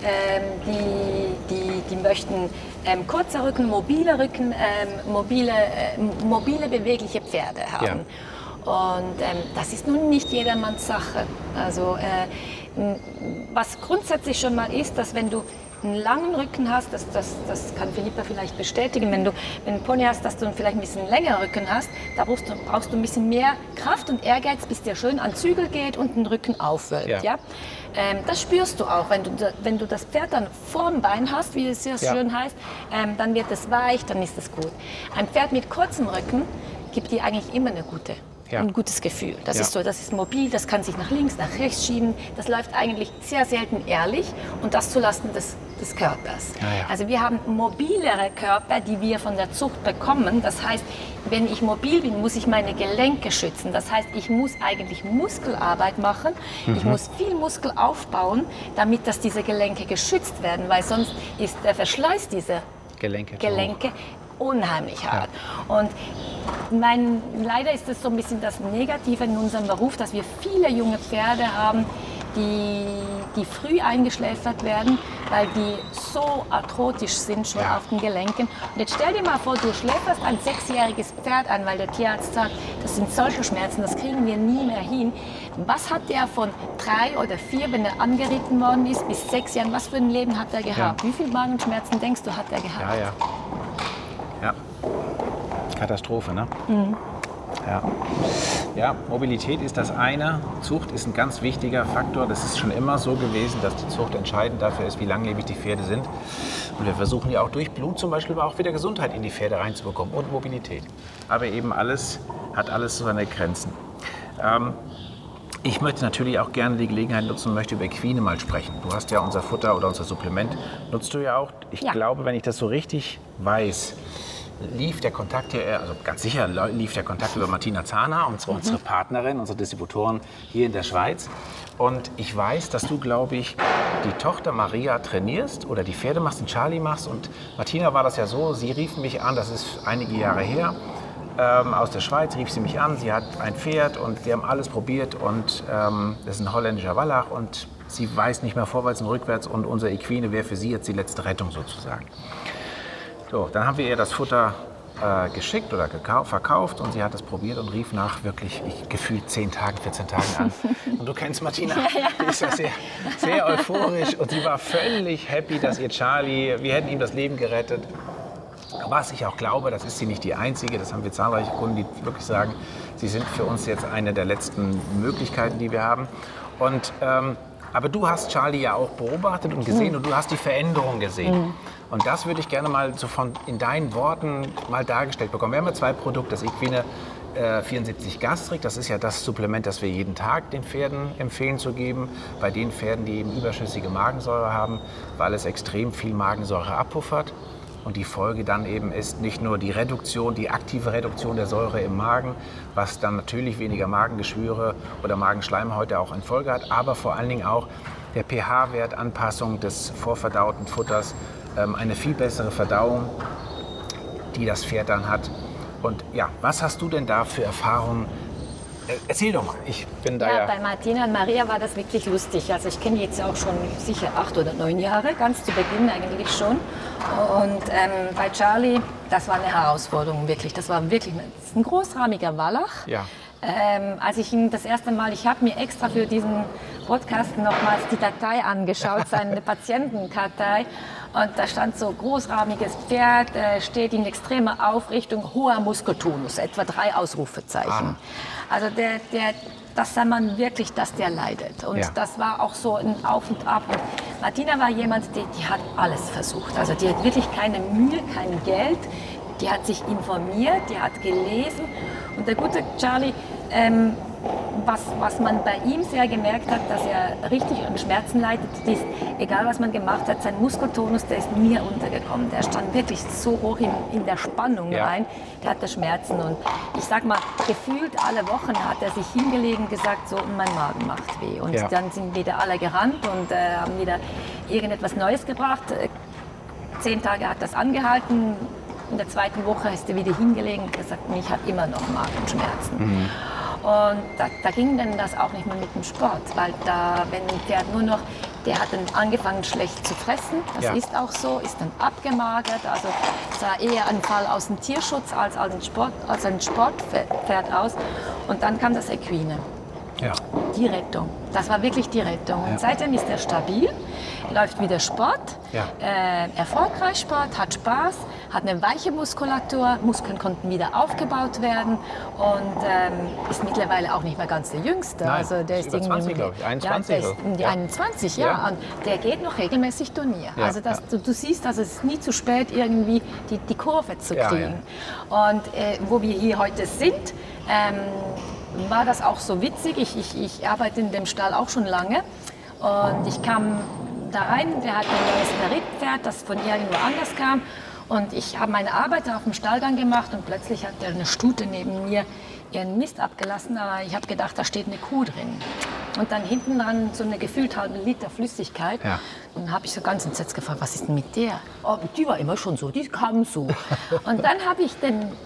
Die möchten kurze Rücken, mobile Rücken, mobile, bewegliche Pferde haben. Ja. Und das ist nun nicht jedermanns Sache. Also was grundsätzlich schon mal ist, dass wenn du einen langen Rücken hast, das kann Philippa vielleicht bestätigen, wenn du einen Pony hast, dass du vielleicht ein bisschen länger Rücken hast, da brauchst du ein bisschen mehr Kraft und Ehrgeiz, bis der schön an Zügel geht und den Rücken aufwölbt. Ja. Das spürst du auch, wenn du das Pferd dann vorm Bein hast, wie es sehr schön heißt, dann wird es weich, dann ist es gut. Ein Pferd mit kurzem Rücken gibt dir eigentlich immer ein gutes Gefühl. Das ist so, das ist mobil, das kann sich nach links, nach rechts schieben. Das läuft eigentlich sehr selten ehrlich und das zulasten des Körpers. Ja, ja. Also wir haben mobilere Körper, die wir von der Zucht bekommen. Das heißt, wenn ich mobil bin, muss ich meine Gelenke schützen. Das heißt, ich muss eigentlich Muskelarbeit machen. Ich muss viel Muskel aufbauen, damit diese Gelenke geschützt werden, weil sonst ist der Verschleiß dieser Gelenke unheimlich hart. Ja. Und leider ist es so ein bisschen das Negative in unserem Beruf, dass wir viele junge Pferde haben, die früh eingeschläfert werden, weil die so arthrotisch sind schon auf den Gelenken. Und jetzt stell dir mal vor, du schläferst ein 6-jähriges Pferd an, weil der Tierarzt sagt, das sind solche Schmerzen, das kriegen wir nie mehr hin. Was hat der von 3 oder 4, wenn er angeritten worden ist, bis 6 Jahren, was für ein Leben hat er gehabt? Wie viele Magenschmerzen denkst du, hat er gehabt? Ja. Katastrophe, ne? Ja, Mobilität ist das eine. Zucht ist ein ganz wichtiger Faktor. Das ist schon immer so gewesen, dass die Zucht entscheidend dafür ist, wie langlebig die Pferde sind. Und wir versuchen ja auch durch Blut zum Beispiel auch wieder Gesundheit in die Pferde reinzubekommen und Mobilität. Aber eben hat alles so seine Grenzen. Ich möchte natürlich auch gerne die Gelegenheit nutzen und möchte über Equine mal sprechen. Du hast ja unser Futter oder unser Supplement, nutzt du ja auch. Ich glaube, wenn ich das so richtig weiß, lief der Kontakt hier, also ganz sicher lief der Kontakt über Martina Zahner, unsere Partnerin, unsere Distributorin hier in der Schweiz. Und ich weiß, dass du, glaube ich, die Tochter Maria trainierst oder die Pferde machst und Charlie machst. Und Martina war das ja so, sie rief mich an, das ist einige Jahre her, aus der Schweiz rief sie mich an, sie hat ein Pferd und wir haben alles probiert und das ist ein holländischer Wallach und sie weiß nicht mehr vorwärts und rückwärts und unser Equine wäre für sie jetzt die letzte Rettung sozusagen. So, dann haben wir ihr das Futter geschickt oder verkauft und sie hat es probiert und rief nach wirklich gefühlt 10 Tagen, 14 Tagen an. Und du kennst Martina, die ist ja sehr, sehr euphorisch und sie war völlig happy, dass ihr Charlie, wir hätten ihm das Leben gerettet. Was ich auch glaube, das ist sie nicht die Einzige, das haben wir zahlreiche Kunden, die wirklich sagen, sie sind für uns jetzt eine der letzten Möglichkeiten, die wir haben. Und, aber du hast Charlie ja auch beobachtet und gesehen und du hast die Veränderung gesehen. Und das würde ich gerne mal so in deinen Worten mal dargestellt bekommen. Wir haben ja 2 Produkte, das Equine 74 Gastric, das ist ja das Supplement, das wir jeden Tag den Pferden empfehlen zu geben, bei den Pferden, die eben überschüssige Magensäure haben, weil es extrem viel Magensäure abpuffert. Und die Folge dann eben ist nicht nur die Reduktion, die aktive Reduktion der Säure im Magen, was dann natürlich weniger Magengeschwüre oder Magenschleimhäute auch in Folge hat, aber vor allen Dingen auch der pH-Wertanpassung des vorverdauten Futters, eine viel bessere Verdauung, die das Pferd dann hat. Und ja, was hast du denn da für Erfahrungen? Erzähl doch mal, ich bin da ja... Bei Martina und Maria war das wirklich lustig. Also ich kenne die jetzt auch schon sicher 8 oder 9 Jahre, ganz zu Beginn eigentlich schon. Und bei Charlie, das war eine Herausforderung wirklich. Das war wirklich ein großrahmiger Wallach. Ja. Als ich ihn das erste Mal, ich habe mir extra für diesen Podcast nochmals die Datei angeschaut, seine Patientenkartei. Und da stand so großrahmiges Pferd, steht in extremer Aufrichtung, hoher Muskeltonus, etwa 3 Ausrufezeichen. Also das sah man wirklich, dass der leidet. Und das war auch so ein Auf und Ab. Und Martina war jemand, die hat alles versucht. Also die hat wirklich keine Mühe, kein Geld. Die hat sich informiert, die hat gelesen. Und der gute Charlie, was man bei ihm sehr gemerkt hat, dass er richtig an Schmerzen leidet, ist, egal was man gemacht hat, sein Muskeltonus, der ist nie untergekommen. Der stand wirklich so hoch in der Spannung rein, der hatte Schmerzen. Und ich sag mal, gefühlt alle Wochen hat er sich hingelegt und gesagt, so, mein Magen macht weh. Und dann sind wieder alle gerannt und haben wieder irgendetwas Neues gebracht. 10 Tage hat das angehalten. In der 2. Woche ist er wieder hingelegt und gesagt, ich habe immer noch Magenschmerzen. Und da ging dann das auch nicht mehr mit dem Sport, weil wenn ein Pferd nur noch, der hat dann angefangen schlecht zu fressen, das ist auch so, ist dann abgemagert, also sah eher ein Fall aus dem Tierschutz als ein Sportpferd aus. Und dann kam das Equine. Ja. Die Rettung. Das war wirklich die Rettung. Und seitdem ist er stabil, läuft wieder Sport, erfolgreich Sport, hat Spaß, hat eine weiche Muskulatur, Muskeln konnten wieder aufgebaut werden und ist mittlerweile auch nicht mehr ganz der Jüngste. Nein, also der ist irgendwie 20, glaube ich. 21. Ja, der ist um die 21, und der geht noch regelmäßig Turnier. Ja, also du siehst, also es ist nie zu spät, irgendwie die Kurve zu kriegen. Ja. Und wo wir hier heute sind, war das auch so witzig. Ich arbeite in dem Stall auch schon lange und ich kam da rein, der hat ein neues Meritpferd, das von irgendwo anders kam und ich habe meine Arbeit auf dem Stallgang gemacht und plötzlich hat eine Stute neben mir ihren Mist abgelassen, aber ich habe gedacht, da steht eine Kuh drin. Und dann hinten dran so eine gefühlt halbe Liter Flüssigkeit. Ja. Und dann habe ich so ganz entsetzt gefragt, was ist denn mit der? Oh, die war immer schon so, die kam so. Und dann habe ich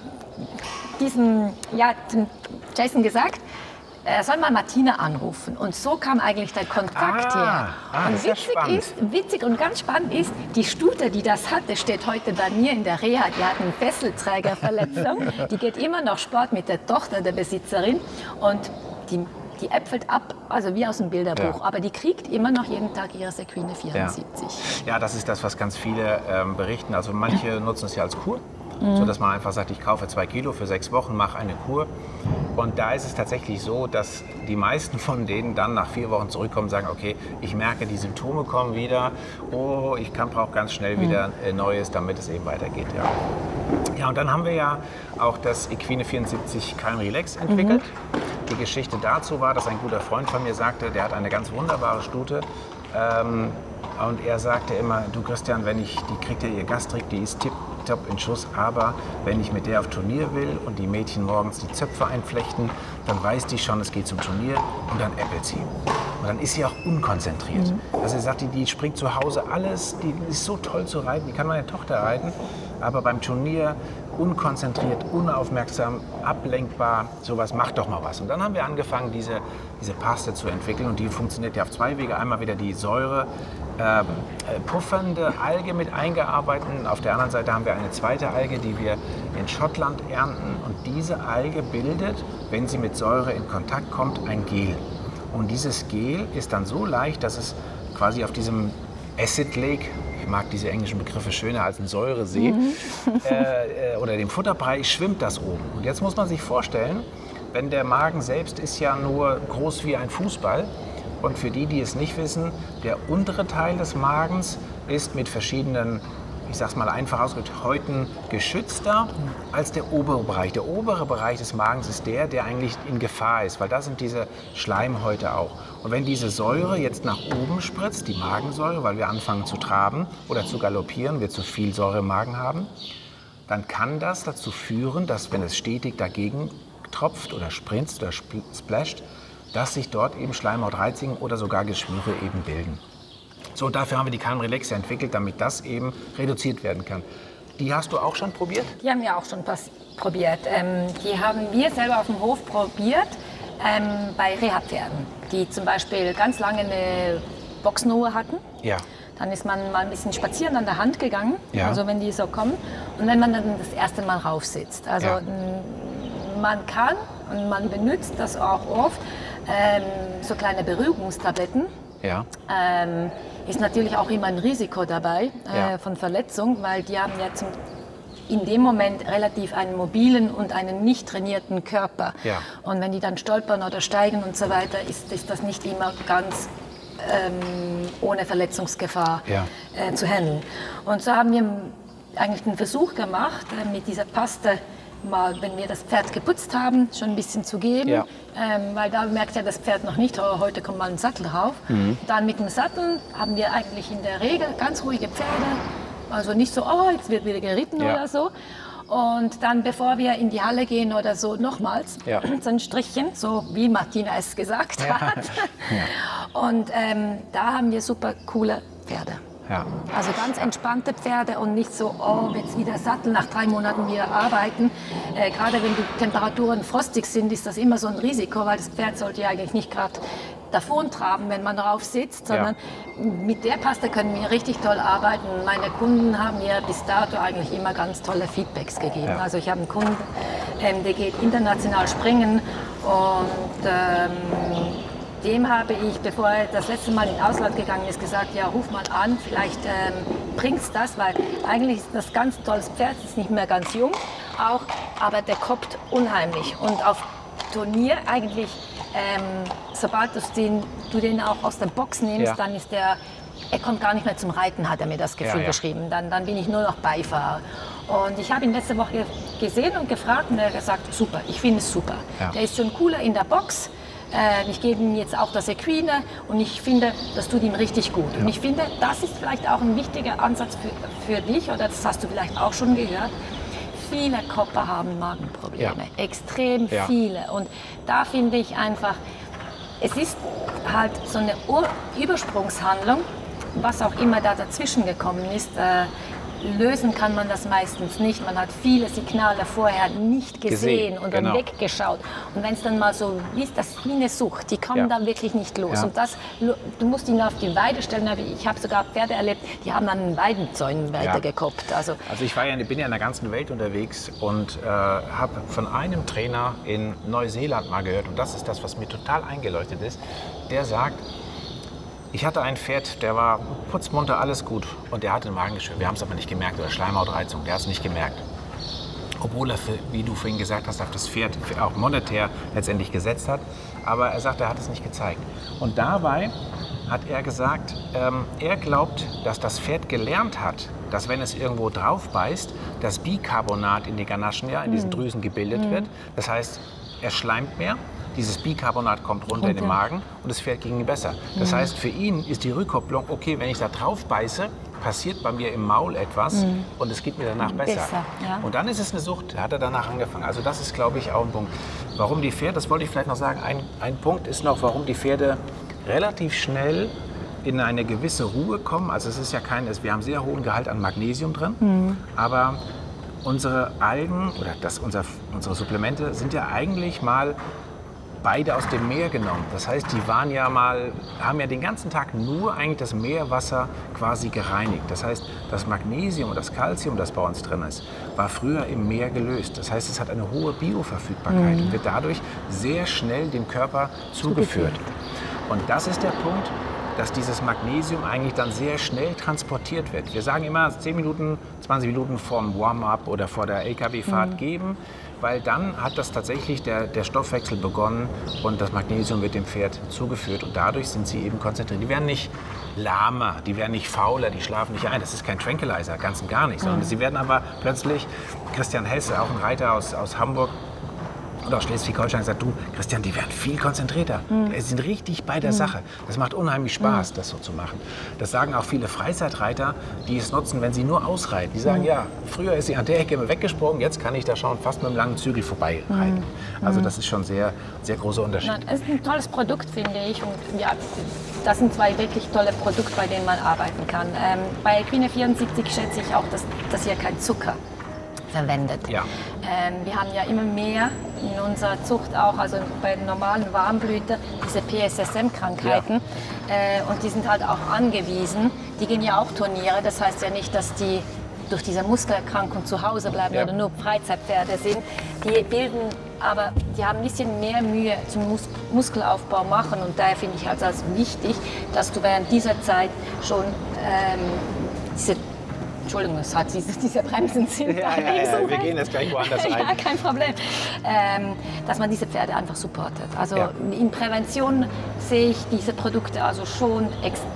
diesem Jason gesagt, er soll mal Martina anrufen. Und so kam eigentlich der Kontakt her. Und witzig und ganz spannend ist, die Stute, die das hatte, steht heute bei mir in der Reha. Die hat eine Fesselträgerverletzung. Die geht immer noch Sport mit der Tochter der Besitzerin. Und die äpfelt ab, also wie aus dem Bilderbuch. Ja. Aber die kriegt immer noch jeden Tag ihre Equine 74. Ja, das ist das, was ganz viele berichten. Also manche nutzen es ja als Kur. So dass man einfach sagt, ich kaufe 2 Kilo für 6 Wochen, mache eine Kur. Und da ist es tatsächlich so, dass die meisten von denen dann nach 4 Wochen zurückkommen und sagen, okay, ich merke, die Symptome kommen wieder, ich brauche ganz schnell wieder Neues, damit es eben weitergeht. Ja, und dann haben wir ja auch das Equine 74 Calm Relax entwickelt. Die Geschichte dazu war, dass ein guter Freund von mir sagte, der hat eine ganz wunderbare Stute. Und er sagte immer, du Christian, die kriegt ja ihr Gastric, die ist tipptopp in Schuss. Aber wenn ich mit der auf Turnier will und die Mädchen morgens die Zöpfe einflechten, dann weiß die schon, es geht zum Turnier und dann äppelt sie. Und dann ist sie auch unkonzentriert. Also sie sagt, die springt zu Hause alles, die ist so toll zu reiten, die kann meine Tochter reiten. Aber beim Turnier unkonzentriert, unaufmerksam, ablenkbar, sowas, macht doch mal was. Und dann haben wir angefangen, diese Paste zu entwickeln und die funktioniert ja auf 2 Wege. Einmal wieder die Säure puffernde Alge mit eingearbeitet. Auf der anderen Seite haben wir eine zweite Alge, die wir in Schottland ernten. Und diese Alge bildet, wenn sie mit Säure in Kontakt kommt, ein Gel. Und dieses Gel ist dann so leicht, dass es quasi auf diesem Acid Lake, ich mag diese englischen Begriffe schöner als ein Säuresee, oder dem Futterbrei, schwimmt das oben. Und jetzt muss man sich vorstellen, wenn der Magen selbst ist ja nur groß wie ein Fußball. Und für die es nicht wissen, der untere Teil des Magens ist mit verschiedenen, ich sag's mal einfach ausgedrückt, Häuten geschützter als der obere Bereich. Der obere Bereich des Magens ist der eigentlich in Gefahr ist, weil da sind diese Schleimhäute auch. Und wenn diese Säure jetzt nach oben spritzt, die Magensäure, weil wir anfangen zu traben oder zu galoppieren, wir zu viel Säure im Magen haben, dann kann das dazu führen, dass, wenn es stetig dagegen tropft oder spritzt oder splasht, dass sich dort eben Schleimhautreizungen oder sogar Geschwüre eben bilden. So, dafür haben wir die Calm Relax entwickelt, damit das eben reduziert werden kann. Die hast du auch schon probiert? Die haben wir auch schon probiert. Die haben wir selber auf dem Hof probiert bei Reha-Pferden, die zum Beispiel ganz lange eine Boxenruhe hatten. Ja. Dann ist man mal ein bisschen spazieren an der Hand gegangen, ja. Also wenn die so kommen. Und wenn man dann das erste Mal rauf sitzt. Also ja. Man kann und man benutzt das auch oft, so kleine Beruhigungstabletten. Ja. Ist natürlich auch immer ein Risiko dabei von Verletzung, weil die haben ja in dem Moment relativ einen mobilen und einen nicht trainierten Körper. Ja. Und wenn die dann stolpern oder steigen und so weiter, ist das nicht immer ganz ohne Verletzungsgefahr zu handeln. Und so haben wir eigentlich einen Versuch gemacht, mit dieser Paste mal, wenn wir das Pferd geputzt haben, schon ein bisschen zu geben, weil da merkt ja das Pferd noch nicht, oh, heute kommt mal ein Sattel drauf. Dann mit dem Sattel haben wir eigentlich in der Regel ganz ruhige Pferde, also nicht so, oh, jetzt wird wieder geritten oder so. Und dann, bevor wir in die Halle gehen oder so, nochmals so ein Strichchen, so wie Martina es gesagt hat. Und da haben wir super coole Pferde. Ja. Also ganz entspannte Pferde und nicht so, oh, jetzt wieder Sattel, nach 3 Monaten wieder arbeiten. Gerade wenn die Temperaturen frostig sind, ist das immer so ein Risiko, weil das Pferd sollte ja eigentlich nicht gerade davon traben, wenn man drauf sitzt, sondern mit der Paste können wir richtig toll arbeiten. Meine Kunden haben mir bis dato eigentlich immer ganz tolle Feedbacks gegeben. Ja. Also ich habe einen Kunden, der geht international springen und dem habe ich, bevor er das letzte Mal ins Ausland gegangen ist, gesagt, ja, ruf mal an, vielleicht bringt's das, weil eigentlich ist das ganz tolles Pferd, ist nicht mehr ganz jung, auch, aber der koppt unheimlich. Und auf Turnier eigentlich, sobald du den auch aus der Box nimmst, dann ist er kommt gar nicht mehr zum Reiten, hat er mir das Gefühl beschrieben. Dann bin ich nur noch Beifahrer. Und ich habe ihn letzte Woche gesehen und gefragt und er hat gesagt, super, ich finde es super. Ja. Der ist schon cooler in der Box. Ich gebe ihm jetzt auch das Equine und ich finde, das tut ihm richtig gut. Ja. Und ich finde, das ist vielleicht auch ein wichtiger Ansatz für dich, oder das hast du vielleicht auch schon gehört. Viele Kopper haben Magenprobleme, extrem viele. Und da finde ich einfach, es ist halt so eine Übersprungshandlung, was auch immer da dazwischen gekommen ist. Lösen kann man das meistens nicht. Man hat viele Signale vorher nicht gesehen und dann weggeschaut. Und wenn es dann mal so ist, das ist wie eine Sucht, die kommen dann wirklich nicht los. Und du musst ihn auf die Weide stellen. Ich habe sogar Pferde erlebt, die haben an den Weidenzäunen weitergekoppt. Also ich bin ja in der ganzen Welt unterwegs und habe von einem Trainer in Neuseeland mal gehört, und das ist das, was mir total eingeleuchtet ist, der sagt, ich hatte ein Pferd, der war putzmunter, alles gut. Und der hatte ein Magengeschwür. Wir haben es aber nicht gemerkt. Oder Schleimhautreizung, der hat es nicht gemerkt. Obwohl er, wie du vorhin gesagt hast, auf das Pferd auch monetär letztendlich gesetzt hat. Aber er sagt, er hat es nicht gezeigt. Und dabei hat er gesagt, er glaubt, dass das Pferd gelernt hat, dass wenn es irgendwo drauf beißt, das Bicarbonat in die Ganaschen, in diesen Drüsen gebildet wird. Das heißt, er schleimt mehr. dieses Bicarbonat kommt runter in den Magen und das Pferd ging ihm besser. Das heißt, für ihn ist die Rückkopplung, okay, wenn ich da drauf beiße, passiert bei mir im Maul etwas und es geht mir danach besser. Ja. Und dann ist es eine Sucht, da hat er danach angefangen. Also das ist, glaube ich, auch ein Punkt. Warum die Pferde, das wollte ich vielleicht noch sagen, ein Punkt ist noch, warum die Pferde relativ schnell in eine gewisse Ruhe kommen. Also es ist ja wir haben sehr hohen Gehalt an Magnesium drin, aber unsere Algen oder unsere Supplemente sind ja eigentlich mal beide aus dem Meer genommen. Das heißt, die haben ja den ganzen Tag nur eigentlich das Meerwasser quasi gereinigt. Das heißt, das Magnesium und das Calcium, das bei uns drin ist, war früher im Meer gelöst. Das heißt, es hat eine hohe Bioverfügbarkeit und wird dadurch sehr schnell dem Körper zugeführt. Und das ist der Punkt, dass dieses Magnesium eigentlich dann sehr schnell transportiert wird. Wir sagen immer 10 Minuten, 20 Minuten vorm Warm-up oder vor der LKW-Fahrt geben, weil dann hat das tatsächlich der Stoffwechsel begonnen und das Magnesium wird dem Pferd zugeführt und dadurch sind sie eben konzentriert. Die werden nicht lahmer, die werden nicht fauler, die schlafen nicht ein. Das ist kein Tranquilizer, ganz und gar nicht. Sondern sie werden aber plötzlich, Christian Hesse, auch ein Reiter aus Hamburg, oder aus Schleswig-Holstein gesagt, du, Christian, die werden viel konzentrierter. Die sind richtig bei der Sache. Das macht unheimlich Spaß, das so zu machen. Das sagen auch viele Freizeitreiter, die es nutzen, wenn sie nur ausreiten. Die sagen, ja, früher ist sie an der Ecke immer weggesprungen, jetzt kann ich da schon fast mit einem langen Zügel vorbeireiten. Also das ist schon sehr, sehr großer Unterschied. Es ist ein tolles Produkt, finde ich. Und ja, das sind zwei wirklich tolle Produkte, bei denen man arbeiten kann. Bei Equine 74 schätze ich auch, dass hier kein Zucker verwendet. Ja. Wir haben ja immer mehr in unserer Zucht auch, also bei den normalen Warmblüter, diese PSSM-Krankheiten. Ja. Und die sind halt auch angewiesen. Die gehen ja auch Turniere. Das heißt ja nicht, dass die durch diese Muskelerkrankung zu Hause bleiben oder nur Freizeitpferde sind. Die haben ein bisschen mehr Mühe zum Muskelaufbau machen. Und daher finde ich also wichtig, dass du während dieser Zeit schon Entschuldigung, es hat diese Bremsen sind. Ja, wir gehen jetzt gleich woanders rein. Ja, kein Problem. Dass man diese Pferde einfach supportet. Also in Prävention sehe ich diese Produkte also schon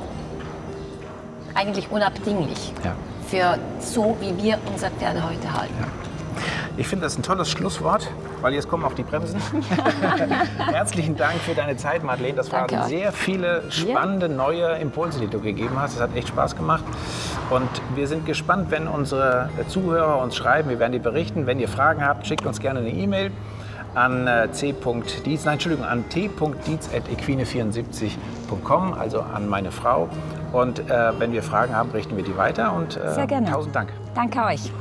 eigentlich unabdinglich für so, wie wir unsere Pferde heute halten. Ja. Ich finde das ein tolles Schlusswort, weil jetzt kommen auch die Bremsen. Herzlichen Dank für deine Zeit, Madeleine. Das waren sehr viele spannende neue Impulse, die du gegeben hast. Es hat echt Spaß gemacht. Und wir sind gespannt, wenn unsere Zuhörer uns schreiben. Wir werden die berichten. Wenn ihr Fragen habt, schickt uns gerne eine E-Mail an t.dietz@equine74.com, also an meine Frau. Und wenn wir Fragen haben, richten wir die weiter. Und sehr gerne. 1000 Dank. Danke euch.